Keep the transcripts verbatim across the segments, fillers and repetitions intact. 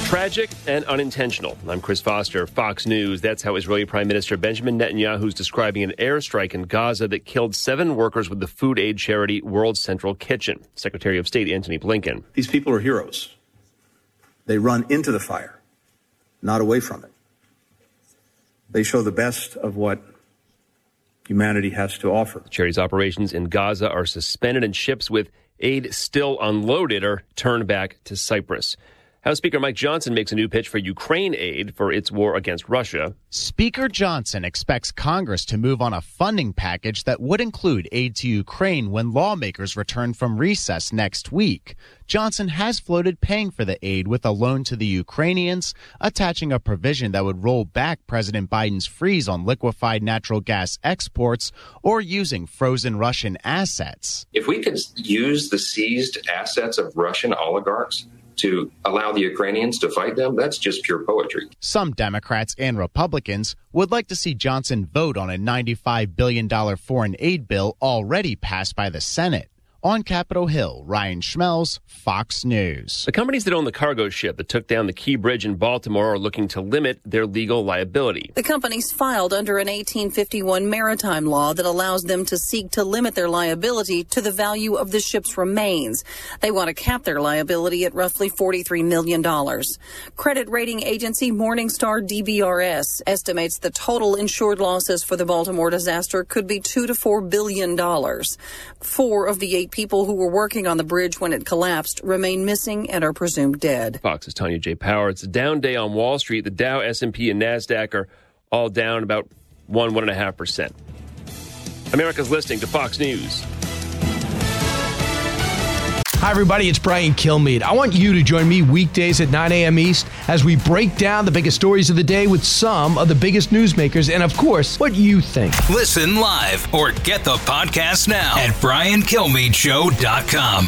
Tragic and unintentional. I'm Chris Foster, Fox News. That's how Israeli Prime Minister Benjamin Netanyahu is describing an airstrike in Gaza that killed seven workers with the food aid charity World Central Kitchen. Secretary of State Antony Blinken. These people are heroes. They run into the fire, not away from it. They show the best of what humanity has to offer. The charity's operations in Gaza are suspended and ships with aid still unloaded are turned back to Cyprus. House Speaker Mike Johnson makes a new pitch for Ukraine aid for its war against Russia. Speaker Johnson expects Congress to move on a funding package that would include aid to Ukraine when lawmakers return from recess next week. Johnson has floated paying for the aid with a loan to the Ukrainians, attaching a provision that would roll back President Biden's freeze on liquefied natural gas exports or using frozen Russian assets. If we could use the seized assets of Russian oligarchs to allow the Ukrainians to fight them, that's just pure poetry. Some Democrats and Republicans would like to see Johnson vote on a ninety-five billion dollars foreign aid bill already passed by the Senate. On Capitol Hill, Ryan Schmelz, Fox News. The companies that own the cargo ship that took down the Key Bridge in Baltimore are looking to limit their legal liability. The companies filed under an eighteen fifty-one maritime law that allows them to seek to limit their liability to the value of the ship's remains. They want to cap their liability at roughly forty-three million dollars. Credit rating agency Morningstar D B R S estimates the total insured losses for the Baltimore disaster could be two to four billion dollars. Four of the eight people who were working on the bridge when it collapsed remain missing and are presumed dead. Fox's Tanya J. Power. It's a down day on Wall Street. The Dow, S and P, and NASDAQ are all down about one, one and a half percent. America's listening to Fox News. Hi, everybody. It's Brian Kilmeade. I want you to join me weekdays at nine a.m. East as we break down the biggest stories of the day with some of the biggest newsmakers and, of course, what you think. Listen live or get the podcast now at brian kilmeade show dot com.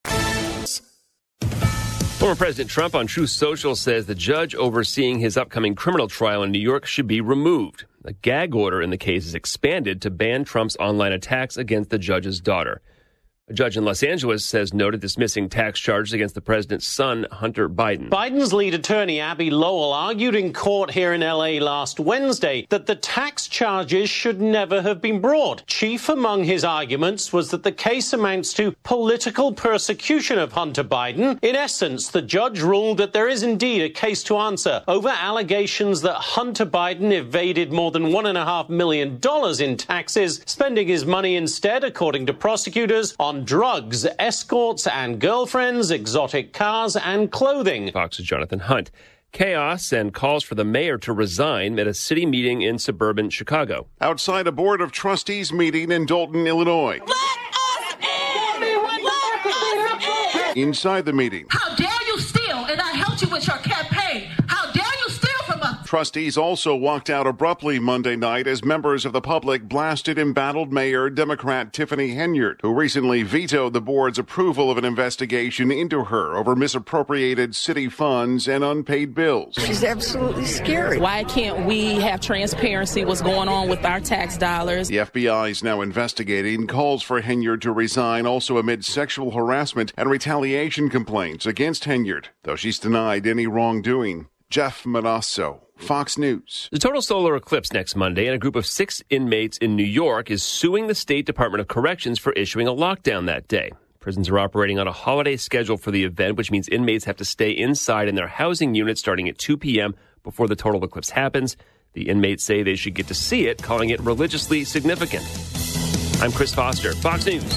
Former President Trump on Truth Social says the judge overseeing his upcoming criminal trial in New York should be removed. The gag order in the case is expanded to ban Trump's online attacks against the judge's daughter. A judge in Los Angeles says no to dismissing tax charges against the president's son, Hunter Biden. Biden's lead attorney, Abby Lowell, argued in court here in L A last Wednesday that the tax charges should never have been brought. Chief among his arguments was that the case amounts to political persecution of Hunter Biden. In essence, the judge ruled that there is indeed a case to answer over allegations that Hunter Biden evaded more than one and a half million dollars in taxes, spending his money instead, according to prosecutors, on drugs, escorts and girlfriends, exotic cars and clothing. Fox's Jonathan Hunt. Chaos and calls for the mayor to resign at a city meeting in suburban Chicago. Outside a Board of Trustees meeting in Dalton, Illinois. Let us in! Let us in! Inside the meeting. How dare you steal, and I helped you with your campaign. How dare you steal from us? Trustees also walked out abruptly Monday night as members of the public blasted embattled Mayor Democrat Tiffany Henyard, who recently vetoed the board's approval of an investigation into her over misappropriated city funds and unpaid bills. She's absolutely scary. Why can't we have transparency what's going on with our tax dollars? The F B I is now investigating calls for Henyard to resign, also amid sexual harassment and retaliation complaints against Henyard, though she's denied any wrongdoing. Jeff Manasso, Fox News. The total solar eclipse next Monday, and a group of six inmates in New York is suing the State Department of Corrections for issuing a lockdown that day. Prisons are operating on a holiday schedule for the event, which means inmates have to stay inside in their housing units starting at two p.m. before the total eclipse happens. The inmates say they should get to see it, calling it religiously significant. I'm Chris Foster, Fox News.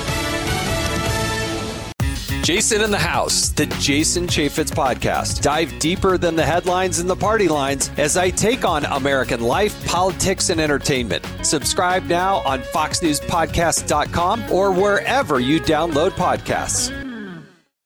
Jason in the House, the Jason Chaffetz podcast. Dive deeper than the headlines and the party lines as I take on American life, politics, and entertainment. Subscribe now on fox news podcast dot com or wherever you download podcasts.